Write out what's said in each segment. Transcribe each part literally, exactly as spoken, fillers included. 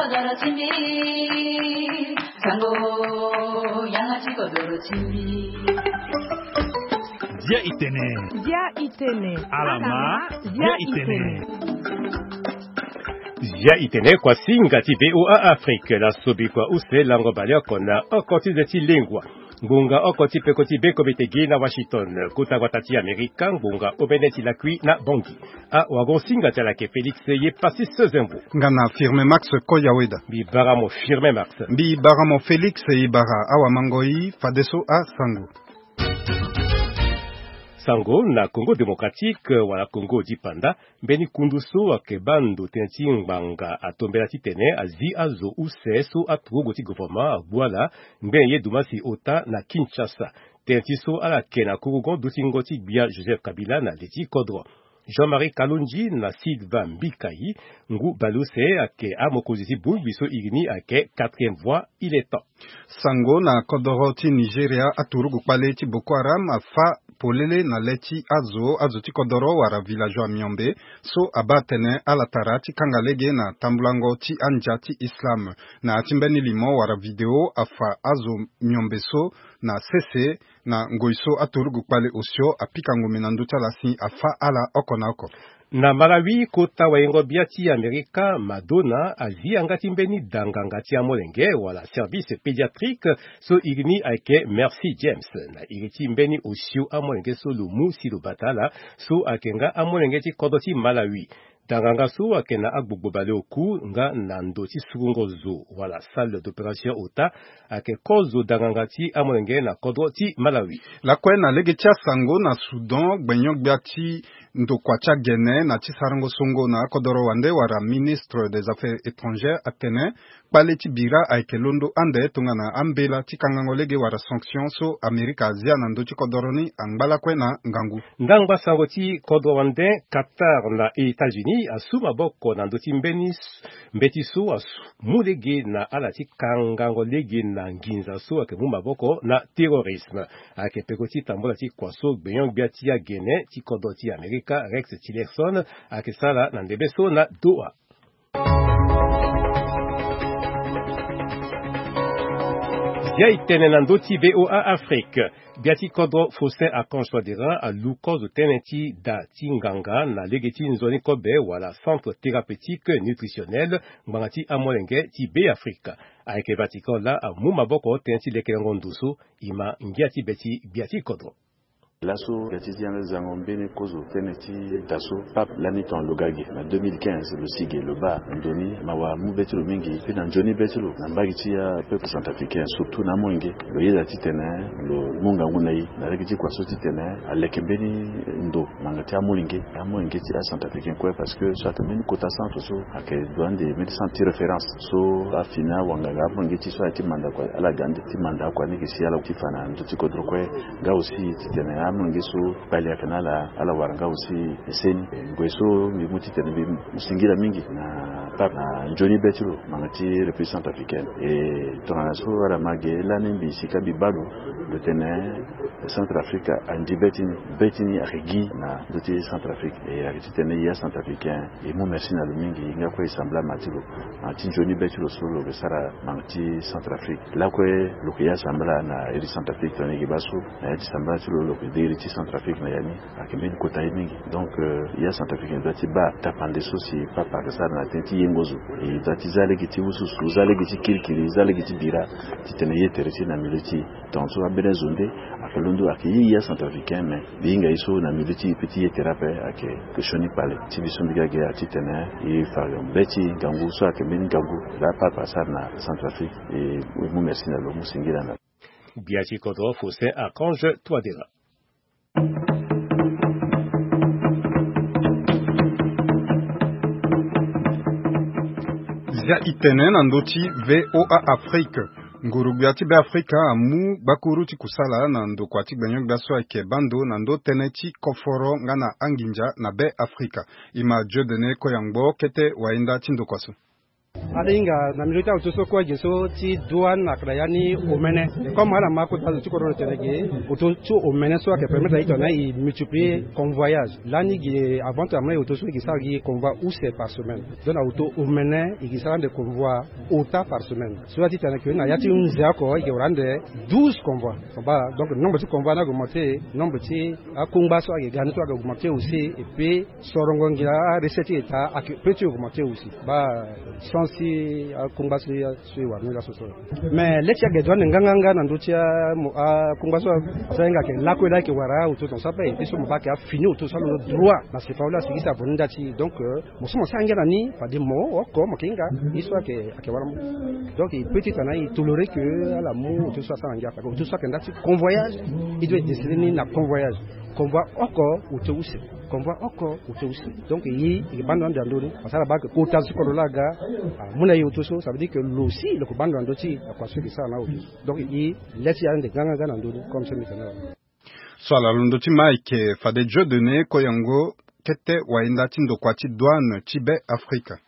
kodoro chimbi sango yangachi kodoro chimbi Dia itene Dia itene Alama Dia itene Dia itene kwa singa ti V O A Afrique la sobi kwa use lango balio kona okoti de ti lingua Ngunga okoti pekoti beko betegi na Washington kuta watati Amerika ngunga obeneti la kui na Bongi a wagon singa tala ke Felix ye pasi sezembo ngana firme Max Koyaweda bi baramo firme Max bi baramo Felix ibara awa mangoi fadeso a Sango Sango na Congo démocratique wala Congo dipanda beni kunduso akebando tenti mbanga atombela titene azi azo useso atugo ti gouvernement abwala mbenye dumasi ota na Kinshasa tenti so ala kena kurugon dutingoti bia Joseph Kabila na leti kodro Jean-Marie Kalonji na Sylvain Mbikai ngu baluse ake amokozisi biso igni ake quatrième voie il est temps Sango na kodoro ti Nigeria aturugu pale ti Boko Haram afa polele na leti azo azo ti kodoro wara villageois Miombe so abatene ala tarati kangalege na tambulango ti anja ti Islam na atimbeni limo wara video afa azo Miombe so na sese na ngoiso aturugu pale osio apikango menanduta lasi afa ala okonako na Malawi kota wayengo biati Amerika Madonna azi angati mbeni dangangati ya molenge wala service pédiatrique so igni ake Merci James na iriti mbeni osio amolenge so lumu si batala so akenga amolenge ti kodoti Malawi danganga so akena agbogbo bale oku nga nando ti sugungozo wala salle d'opération ota ake kozo danganga ti amolenge na kodro ti Malawi la kwe na lege tia Sango na Sudan gbenyok biati ndo kwacha gene na ti sarango songo na kodoro wande wara ministre des affaires étrangères atene pale ti bira aike londo ande tunga na ambela ti kangango lege wara sanction so Amerika Asia na ndo ti kodoro ni angbala kwe na ngangu ndangba sango ti kodro wande Qatar na États-Unis asuma boko na ndo ti mbeni mbeti so asu mulege na ala ti kangango lege na nginza so ake mumba boko na terrorisme ake pekoti tambola ti kwaso gbenyong biati ya gene ti kodro ti Amerika Rex Tillerson akisala na ndebeso na Doha. Dia itene na ndoti V O A Afrique biati kodro Faustin Archange Touadéra a lukozo teneti da tinganga na legeti nzoni kobe wala centre thérapeutique nutritionnel mbangati amolenge ti B Afrique aike Vatican la a muma boko teneti lekelengo ndusu ima ngiati beti biati kodro L'asso quotidien Zangombene Kozo Teneti Dasso Pape Laniton Logagi en deux mille quinze le Sige le Ba Ndoni Mawa Mubetilo Mingi puis dans Johnny Betilo na Mbagitia peuple centrafricain surtout na Mwenge le Yeda Titene le Munga Ngunai na Regiti Kwaso Titene Alekembeni Ndo Mangatia Molinge à Mwenge ti a centrafricain quoi parce que soit même quota centre so ake douane des médecins ti référence so afina wangaga Mwenge ti soit ti manda kwa ala gande ti manda kwa ni kisi ala tifana ndo ti kodro kwa ga aussi Titene Mwengeso pale akanala ala waranga aussi eseni ngweso mimuti tenebi musingira mingi na pap na Johnny Betilo mangati représentante africaine et tonaso ala mage la nimbi sikabi bado de tene Centrafrique andi betini betini akigi na doté Centrafrique et akiti tene ya centrafricain et mo merci na mingi ngakwe isambla matilo anti Johnny Betilo solo besara mangati Centrafrique la kwe lokuya sambla na eri Centrafrique tone gibaso na eri sambla tilo lokuya iriti Centrafrique na yani akimeni kota mingi donc il y a Centrafrique doit ba tapande sosi papa que ça na tenti yengozo et dati zale giti ususu zale giti kirikiri zale giti bira titene yetereti na militi donc so abena zonde akalondo akiyi ya Centrafricain mais binga iso na militi petit yeterape ake que shoni pale tibisumbiga ge atitene e farion beti gangu so akimeni gangu la papa ça na Centrafrique et mu merci na lo musingira na biati kodro Faustin Archange Touadéra. Zia itene na ndoti V O A Afrique ngurubiati be Afrika amu bakuruti kusala na ndo kwati gbenyok daso ake bando na ndo teneti koforo ngana anginja na be Afrika ima jodene koyangbo kete waenda tindo kwaso alinga na milita utoso kwa jeso ti douane aklayani omene comme ala mako tazo ti kororo telege utoso omene so ke permettre ito na i multiplier convoyage lani gi avant amre utoso gi sagi convoi ou c'est par semaine donc auto omene gi sara de convoi autant par semaine so ti tana ke na yati unza ko gi rande douze convois ba donc nombre de convois na augmenté nombre ti akungba so gi gani to ga augmenté aussi et puis sorongo ngira recette eta ak petit augmenté aussi ba sansi akungba so so wa ni la so mais letia ge douane nganga na ndotia akungba so asenga ke la ko la ke wara auto ton sape et so mo ba ke a fini auto so le droit na se faula sigi sa bonda ti donc mo so mo sanga na ni pas de mo oko mo kinga histoire ke ke wara donc il petit ana il tolérer que à la mo auto so sa ngia ka auto so ke ndati convoyage il doit être destiné na convoyage convoi encore auto aussi convoi encore auto aussi donc il il bande dans ndori parce que ba que kota su ko la ga muna yi auto so ça veut dire que l'ossi le ko bande dans ndoti kwa su ki sa na auto donc il laisse ya de ganga gana ndori comme ça mikana swala lundoti Mike fade jo donné koyango kete waenda tindo kwa ti douane Tibe Afrika.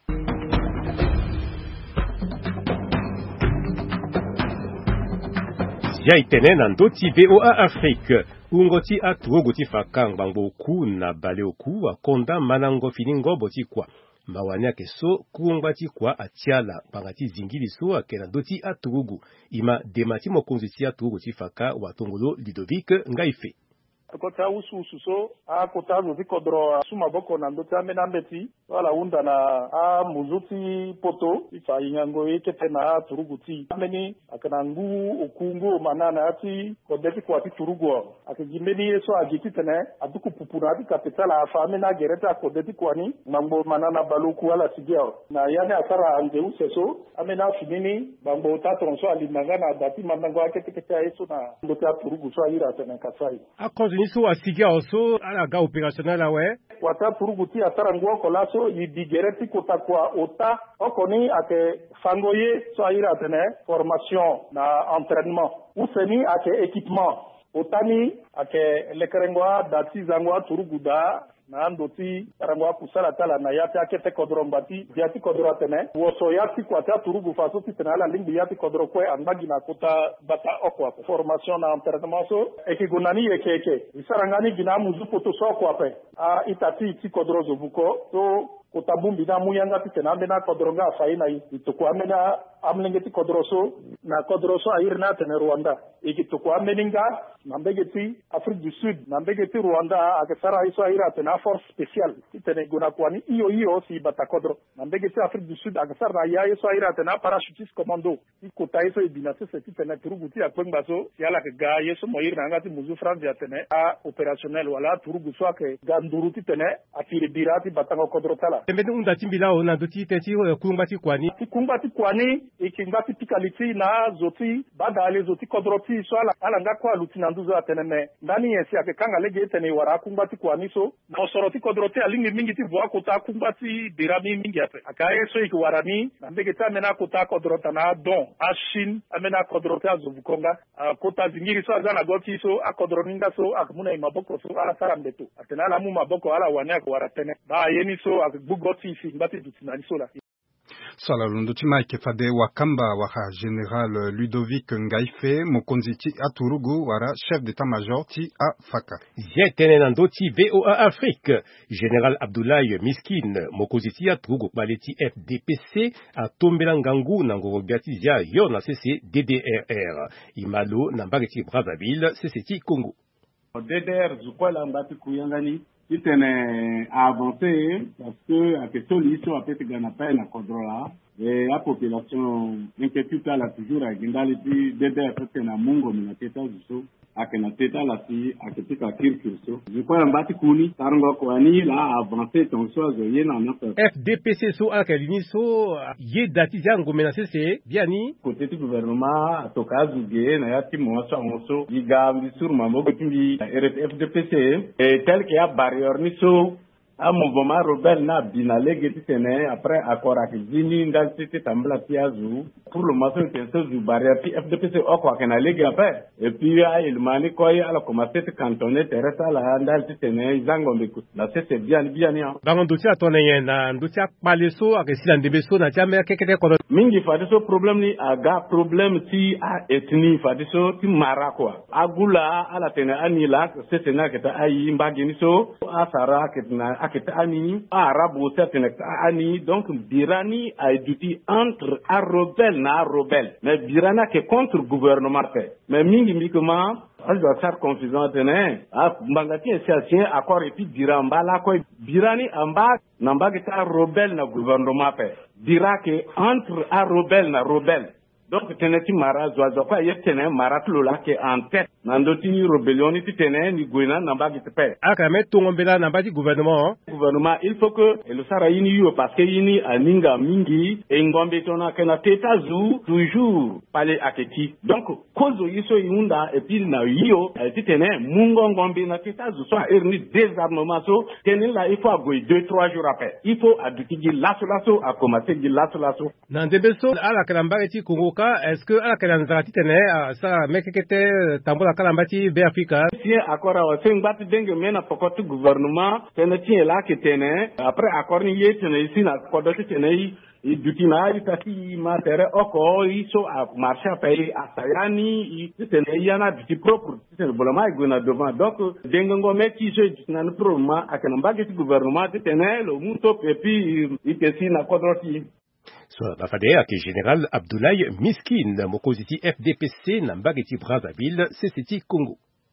Ya itene na ndoti V O A Afrique. Ungoti atuo goti fakang bangbo ku na bale oku akonda manango finingo boti kwa. Mawania keso kuungati kwa atiala pangati zingili so akena ndoti aturugu. Ima demati mokonzi ti aturugu ti faka watongolo Ludovic Ngaife. Kota usu usu so a kota zo zikodro suma boko na ndoti amena mbeti wala unda na a muzuti poto ifa ingango ekete na turuguti ameni akana ngu okungo manana ati kodeti kwa ti turugo akijimeni eso agiti tene aduku pupuna ati kapitala afa amena gereta kodeti kwani mambo manana baluku wala sigeo na yani asara ande useso amena finini mambo tato so alimangana dati manango akete kete eso na ndoti turugu so ayira tene kasai niso asigia oso ala ga opérationnel awe wata turuguti atara nguo kolaso ibigereti kota kwa ota okoni ake fangoye so ayira tene formation na entraînement useni ake équipement otani ake lekerengwa dati zangwa turuguda na ndoti tarangwa kusala tala na yati akete kodrombati yati kodrotene woso yati kwata turugu faso titana lingi yati kodro kwe andagi na kota bata okwa formation na entraînement so ekigunani ekeke isarangani gina muzupo to so kwa pe a itati ti kodro zobuko so kotabumbi na muyanga titana bena kodronga faina itoko amena amlengeti kodroso na kodroso ayirna tene Rwanda ikitoko ameninga nambegeti Afrique du Sud nambegeti Rwanda akesara iso ayira tena force spéciale tene gona kwani iyo iyo si batakodro nambegeti Afrique du Sud akesara ya iso ayira tena parachutiste commando ikota iso ibinase seti tene turuguti akwengbaso yala ke ga yeso moyirna ngati muzu France ya tene a opérationnel wala turugu so ke ganduruti tene atire birati batango kodro tala tembeni unda timbila ona ndoti teti kumbati kwani kumbati kwani ikingati pikaliti na zoti badale zoti kodroti so ala ala ngakwa lutina nduzo ateneme ndani yesi akekanga lege tene wara kumbati kwani so na soroti kodroti alingi mingi ti voa kota kumbati dirami mingi ape akaye so ikwarani na mbege tamena kota kodrota na don ashin amena kodrota azovukonga kota zingiri so azana goti so akodroninga so akmuna imaboko so ala sarambeto atena mu maboko ala wania ko waratene ba yeni so akbugoti si mbati dutina so la Sala lunduti Mike fade wakamba waka général Ludovic Ngaife mokonziti aturugu wara chef d'état-major ti a faka. Jetene nandoti V O A Afrique. Général Abdoulaye Miskin mokonziti aturugu baleti F D P C a tombela ngangu na ngorobiati ya yo na C C D D R R. Imalo na mbageti Brazzaville C C T Congo. D D R zukwala mbati kuyangani itene avancé parce que a question liso a pete gana pa na contrôla et la population inquiétude la toujours a gingali di D D R pete na mungo na teta zuso akena teta la si aketika kirkirso zukwala mbati kuni tarango ko ani la avancé ton so zo yena na F D P C so akalini so ye dati jango menacé c'est biani côté du gouvernement toka zuge na yati mo so mo yigambi sur mambo timbi F D P C et tel que a barrière ni so un mouvement rebelle n'a binalé que tu après accord avec Zini dans cette tambla piazou pour le matin que ce du barrière puis F D P C au quoi qu'on a légué après et puis il m'a dit quoi il a commencé à cantonner terrasse à la dans cette année zango là c'est bien bien bien dans dossier tonné na dossier paleso avec si dans debeso na jamais quelque chose mingi fadiso problème ni aga problème ti a ethnie fadiso ti mara quoi agula ala tene anila c'est tena que ta ayi mbagini so asara que na aketa ani arabu certaine ani donc birani a duti entre a rebelle na rebelle mais birana que contre gouvernement fait mais mingi mikoma elle doit faire confusion tene a mbangati essentiel accord et puis biramba la ko birani amba namba que ta rebelle na gouvernement fait dira que entre a rebelle na rebelle donc teneti mara zoazo kwa yetene mara tlola ke en tête nandoti rébellion ni tene ni gwena namba gitepe aka meto ngombela namba di gouvernement gouvernement il faut que le sara yini yo parce que yini aninga mingi e ngombe tona kena tetazu toujours pale aketi donc kozo yiso yunda et puis na yo titene mungo ngombe na tetazu so erni désarmement so tene la il faut goy deux trois jours après il faut aduki di lasso lasso a commencer di lasso lasso nandebeso ala kalamba eti kongo est-ce que ala kalanzati tene ça mekekete tambola kalambati be Afrika si akora wa sengbat denge mena pokoti gouvernement tene ti la ke tene après accord ni yetene ici na kodoti tene i dutina itati matere oko iso a marché pays a sayani i tene yana duti propre tene bolama igona devant donc denge ngo meki so dutina no problème akana mbageti gouvernement tene lo muto et puis itesi na kodoti so bafade ake général Abdoulaye Miskin mokoziti F D P C na Mbageti Brazzaville C C T Congo.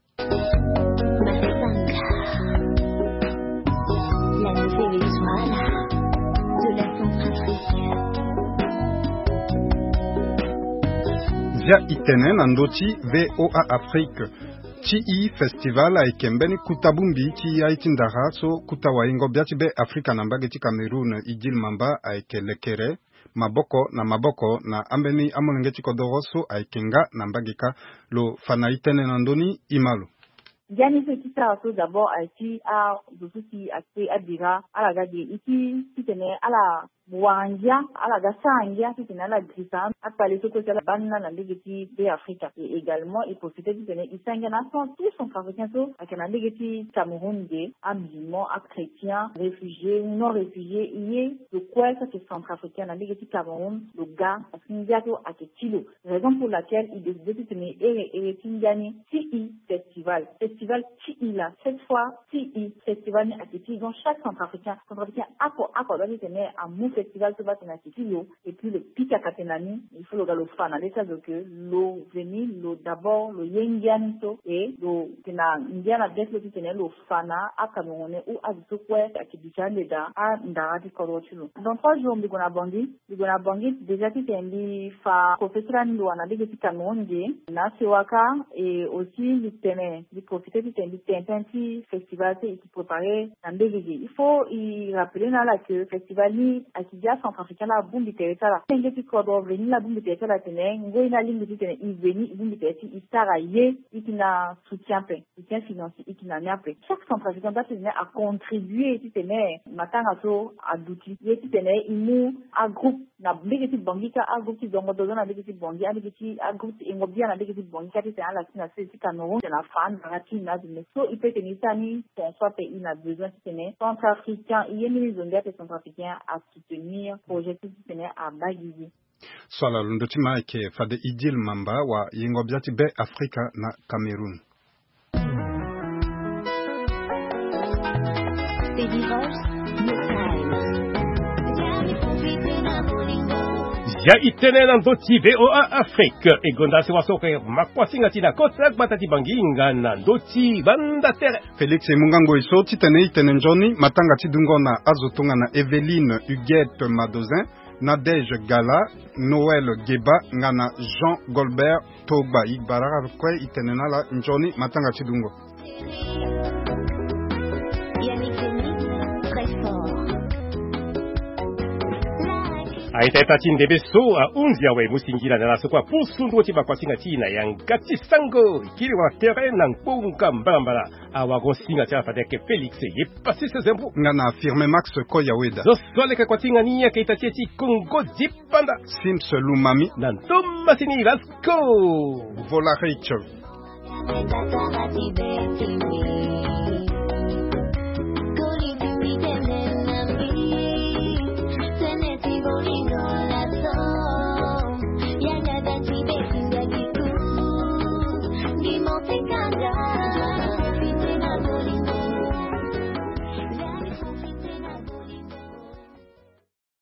Via itenen andoti V O A Afrique T I festival a ikembeni kutabumbi ki aitindara so kutawaingo biati be Afrika na Mbageti Cameroun idil mamba a ikelekere maboko na maboko na ambeni amolengeti kodoroso aikenga na mbagika lo fanaitene nandoni imalo. Jani se kita so d'abord aiti a dosuki ati adira ala gadi iki kitene ala Bouangia, à la Gassangia, qui est à la Grissa, à parler de côté de la banane, la légiti de Afrique. Et également, il profitait du tenir, il s'en a tous son fabricant, à la légiti Cameroun, à musulmans, à chrétiens, réfugiés, non réfugiés, il y a le quoi, ça c'est centrafricain, la légiti Cameroun, le gars, à Sindiato, à Ketilo. Raison pour laquelle il décidait de tenir, et, et, Tindiani, T I Festival. Festival T I là, cette fois, T I Festival, à Ketilo, donc chaque centrafricain, centrafricain, à quoi, à quoi, doit tenir, à mou festival se va tenir et puis le pic à Katenani, il faut le gars le fan à l'état de que l'eau veni, l'eau d'abord, le yengianito et l'eau qui n'a indiana d'être le tenir le fana à Cameroun ou à Zokwe à Kibichan da à Ndarati Korochulo. Dans trois jours, nous avons bangé, nous avons bangé déjà qui est un fa professeur nous en a dit que Cameroun na Sewaka et aussi le tenir, le profiter du tenir, un petit festival qui préparé en délégué. Il faut y rappeler là que festival ni Akidia centrafricain la boum de terre là tenge ti kodo veni la boum de terre là tene ngoi na ligne de terre il veni boum de terre il sara ye ikina soutien pe soutien financier ikina nyape chaque centrafricain doit tenir à contribuer ti tene matanga so aduti ye ti tene imu a groupe na bigeti bangika a groupe ti dongo dozo na bigeti bangi a bigeti a groupe ingobia na bigeti bangika ti tene la sina se ti Cameroun de la fan rati na de so il peut tenir ça ni son soit pays n'a besoin ti tene centrafricain il y a mis zone de centrafricain à soutenir projet qui tenait à Bagizi. Swala lundotima ke fade idil mamba wa yengo biati be Afrika na Cameroun. Ya itene na ndoti V O A Afrique e gonda se wasoke makwasinga tina kotsa batati banginga na ndoti banda tere Felix Mungango iso titene itene njoni matanga tidungo na azotunga na Eveline Huguette Madozin Nadège Gala Noël Geba ngana Jean Golbert Togba Ibarara kwe itene na la njoni matanga tidungo. aiteta chindebe so a unzia we musingira na sokwa pusundu chiba kwa singa china yangati sango ikiri wa terrain na mpunga mbambala awago singa cha fateke Felix ye passé ses impôts ngana affirme Max Koyaweda zo sole ka kwatinga nia keita chechi Congo jipanda Sims Lumami na Thomas ni Lasco Vola Rachel